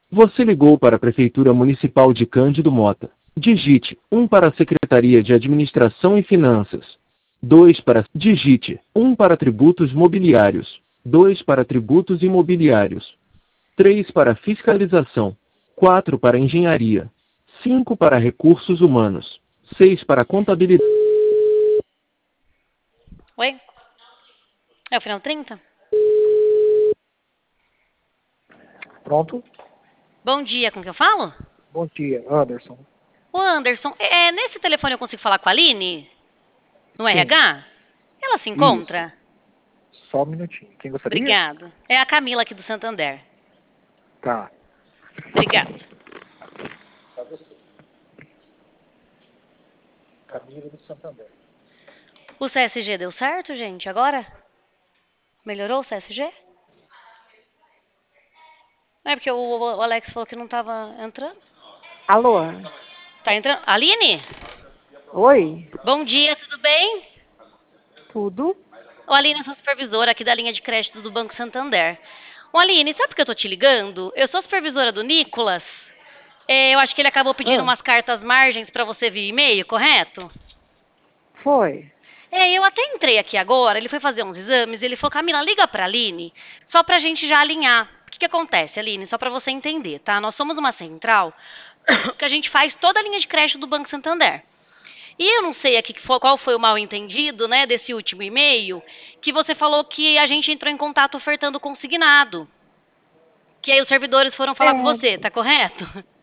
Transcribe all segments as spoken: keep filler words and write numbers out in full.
Você ligou para a Prefeitura Municipal de Cândido Mota. Digite um para a Secretaria de Administração e Finanças. dois para digite um para tributos mobiliários. dois para tributos imobiliários. três para fiscalização. quatro para engenharia. cinco para recursos humanos. seis para contabilidade. Oi? É o final trinta? Pronto? Bom dia, com quem eu falo? Bom dia, Anderson. Ô Anderson, é, nesse telefone eu consigo falar com a Aline? No Sim. R H? Ela se encontra? Só um minutinho. Quem gostaria? Obrigado. É a Camila aqui do Santander. Tá. Obrigado. Camila do Santander. O C S G deu certo, gente, agora? Melhorou o C S G? É porque o, o Alex falou que não estava entrando. Alô? Tá entrando? Aline? Oi? Bom dia, tudo bem? Tudo? Ô, Aline, eu sou supervisora aqui da linha de crédito do Banco Santander. Ô, Aline, sabe por que eu tô te ligando? Eu sou supervisora do Nicolas. É, eu acho que ele acabou pedindo Ah. umas cartas margens para você via e-mail, correto? Foi. É, eu até entrei aqui agora, ele foi fazer uns exames, ele falou, Camila, liga pra Aline, só pra gente já alinhar. O que, que acontece, Aline? Só pra você entender, tá? Nós somos uma central que a gente faz toda a linha de crédito do Banco Santander. E eu não sei aqui que foi- qual foi o mal entendido, né, desse último e-mail, que você falou que a gente entrou em contato ofertando consignado. Que aí os servidores foram falar com É. você, tá correto?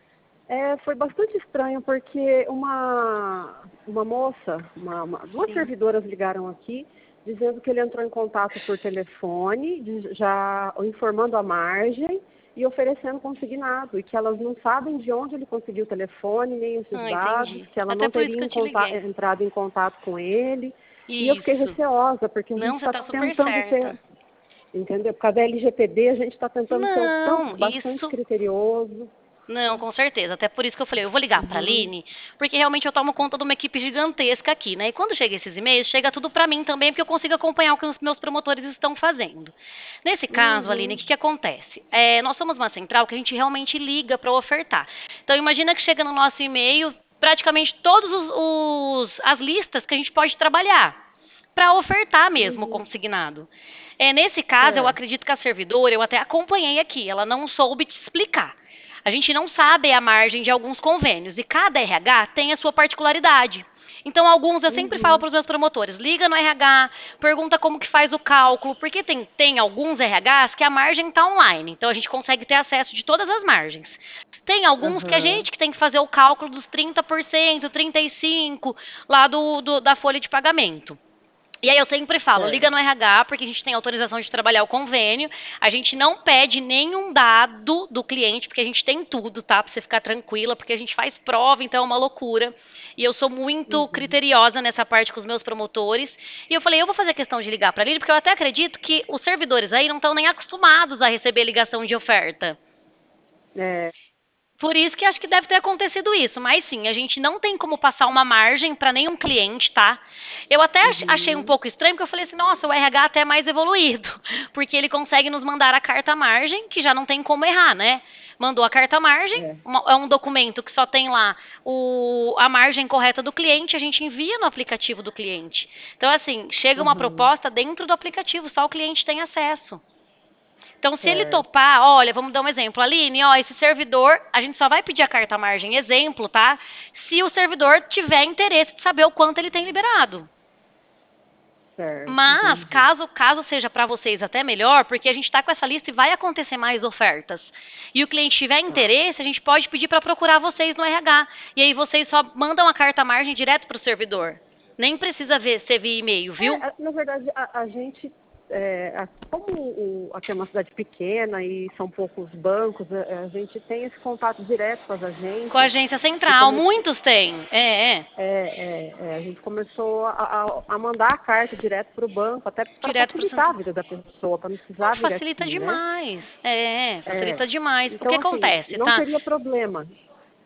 É, foi bastante estranho porque uma, uma moça, uma, uma- duas Sim. servidoras ligaram aqui dizendo que ele entrou em contato por telefone, de- já informando a margem e oferecendo consignado, e que elas não sabem de onde ele conseguiu o telefone, nem esses Ah, dados, entendi. que ela Até não por isso teria que eu em te conta- liguei. entrado em contato com ele. E eu fiquei Isso. receosa, porque a Não, gente você está tá super tentando certa. ser, entendeu? Por causa da L G P D, a gente está tentando ser um Não, banco bastante isso. criterioso. Não, com certeza. Até por isso que eu falei, eu vou ligar pra Uhum. Aline, porque realmente eu tomo conta de uma equipe gigantesca aqui, né? E quando chega esses e-mails, chega tudo pra mim também, porque eu consigo acompanhar o que os meus promotores estão fazendo. Nesse caso, Aline, o Uhum. que, que acontece? É, nós somos uma central que a gente realmente liga para ofertar. Então, imagina que chega no nosso e-mail praticamente todas os, os- as listas que a gente pode trabalhar para ofertar mesmo o Uhum. consignado. É, nesse caso, eu Certo. acredito que a servidora, eu até acompanhei aqui, ela não soube te explicar. A gente não sabe a margem de alguns convênios e cada R H tem a sua particularidade. Então, alguns eu sempre falo Uhum. para os meus promotores, liga no R H, pergunta como que faz o cálculo, porque tem, tem alguns R Hs que a margem está online, então a gente consegue ter acesso de todas as margens. Tem alguns que a Aham. gente que tem que fazer o cálculo dos trinta por cento, trinta e cinco por cento lá do, do- da folha de pagamento. E aí eu sempre falo, liga Certo. no R H, porque a gente tem autorização de trabalhar o convênio, a gente não pede nenhum dado do cliente, porque a gente tem tudo, tá? Pra você ficar tranquila, porque a gente faz prova, então é uma loucura. E eu sou muito Uhum. criteriosa nessa parte com os meus promotores. E eu falei, eu vou fazer questão de ligar pra Lili, porque eu até acredito que os servidores aí não estão nem acostumados a receber ligação de oferta. É. Por isso que acho que deve ter acontecido isso. Mas sim, a gente não tem como passar uma margem para nenhum cliente, tá? Eu até ach- achei um Uhum. pouco estranho, porque eu falei assim, nossa, o R H até é mais evoluído. Porque ele consegue nos mandar a carta margem, que já não tem como errar, né? Mandou a carta margem, É. uma- é um documento que só tem lá o, a margem correta do cliente, a gente envia no aplicativo do cliente. Então, assim, chega uma Uhum. proposta dentro do aplicativo, só o cliente tem acesso. Então, se ele Certo. topar, olha, vamos dar um exemplo. Aline, ó, esse servidor, a gente só vai pedir a carta margem, exemplo, tá? Se o servidor tiver interesse de saber o quanto ele tem liberado. Certo. Mas, Entendi. caso, caso seja para vocês até melhor, porque a gente está com essa lista e vai acontecer mais ofertas. E o cliente tiver Tá. interesse, a gente pode pedir para procurar vocês no R H. E aí vocês só mandam a carta margem direto para o servidor. Nem precisa ver, ser via e-mail, viu? É, a- na verdade, a, a gente, é, a- como o, aqui é uma cidade pequena e são poucos bancos, a, a gente tem esse contato direto com as Com a agências. agência E central, come, muitos têm. É, é. é, é, é, a gente começou a, a- a mandar a carta direto para o banco, até para Direto para o facilitar a Santander. vida da pessoa, para não Não, precisar vir facilita aqui, né? demais. É, É. facilita demais. O que Então, assim, acontece, não tá? teria problema.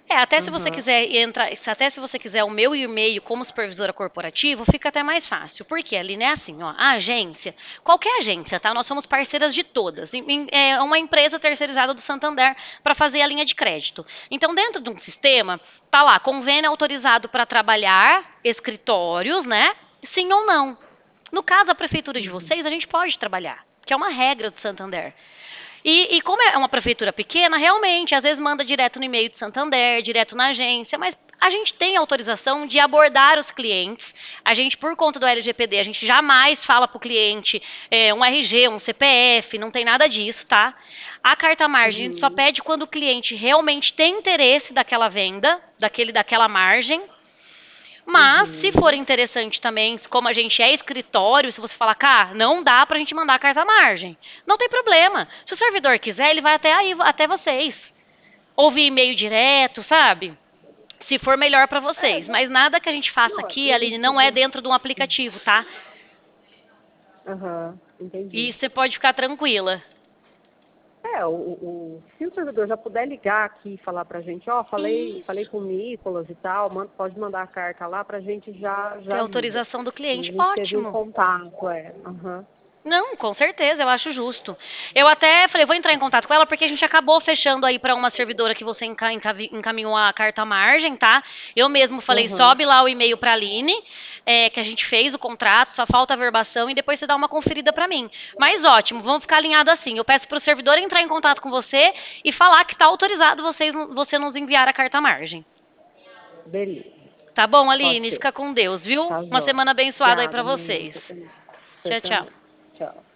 É, até se você Uhum. quiser entrar, se- até se você quiser o meu e-mail como supervisora corporativa, fica até mais fácil. Porque ali, né, assim, ó, a agência, qualquer agência, tá? Nós somos parceiras de todas. Em- em- É uma empresa terceirizada do Santander para fazer a linha de crédito. Então, dentro de um sistema, tá lá, convênio autorizado para trabalhar, escritórios, né? Sim ou não. No caso da prefeitura de vocês, a gente pode trabalhar, que é uma regra do Santander. E, e como é uma prefeitura pequena, realmente, às vezes manda direto no e-mail de Santander, direto na agência, mas a gente tem autorização de abordar os clientes. A gente, por conta do L G P D, a gente jamais fala para o cliente é, um R G, um C P F, não tem nada disso, tá? A carta margem a gente só Uhum. pede quando o cliente realmente tem interesse daquela venda, daquele, daquela margem. Mas, se for Uhum. interessante também, como a gente é escritório, se você falar, cá, não dá pra gente mandar a carta margem. Não tem problema. Se o servidor quiser, ele vai até aí, até vocês. Ouvir e-mail direto, sabe? Se for melhor pra É, vocês. Mas nada que a gente faça não, aqui, Aline, acredito não é que... dentro de um aplicativo, tá? Aham, E entendi. você pode ficar tranquila. É, o, o, se o servidor já puder ligar aqui e falar pra gente, ó, falei, falei Isso. com o Nicolas e tal, manda, pode mandar a carta lá pra gente já, Ter já lida. autorização do A cliente, gente teve um ótimo. contato, é. Aham. Não, com certeza, eu acho justo. Eu até falei, vou entrar em contato com ela porque a gente acabou fechando aí para uma servidora que você enca- encavi- encaminhou a carta margem, tá? Eu mesmo falei, Aham. sobe lá o e-mail para a Aline, é, que a gente fez o contrato, só falta a verbação e depois você dá uma conferida para mim. Mas ótimo, vamos ficar alinhado assim. Eu peço para o servidor entrar em contato com você e falar que está autorizado vocês, você nos enviar a carta margem. Beleza. Tá bom, Pode Aline? ser. Fica com Deus, viu? Tá Uma jóia. semana abençoada aí Obrigada, para amiga. vocês. Você também. Você Tchau, tchau. também. Tchau.